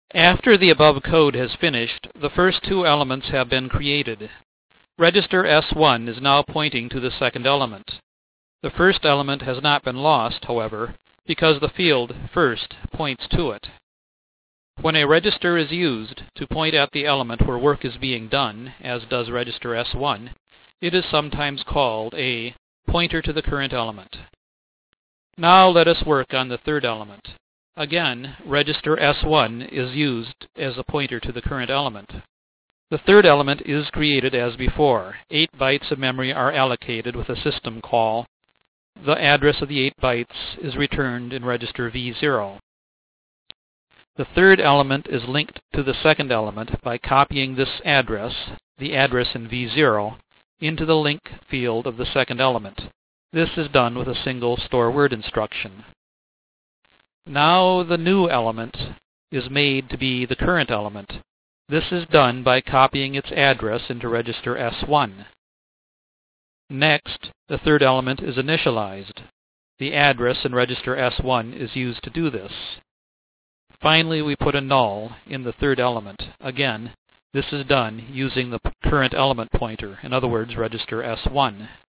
After the above code has finished, the first two elements have been created. Register S1 is now pointing to the second element. The first element has not been lost, however, because the field first points to it. When a register is used to point at the element where work is being done, as does register S1, it is sometimes called a pointer to the current element. Now let us work on the third element. Again, register S1 is used as a pointer to the current element. The third element is created as before. 8 bytes of memory are allocated with a system call. The address of the 8 bytes is returned in register V0. The third element is linked to the second element by copying this address, the address in V0, into the link field of the second element. This is done with a single store word instruction. Now the new element is made to be the current element. This is done by copying its address into register S1. Next, the third element is initialized. The address in register S1 is used to do this. Finally, we put a null in the third element. Again, this is done using the current element pointer, in other words, register S1.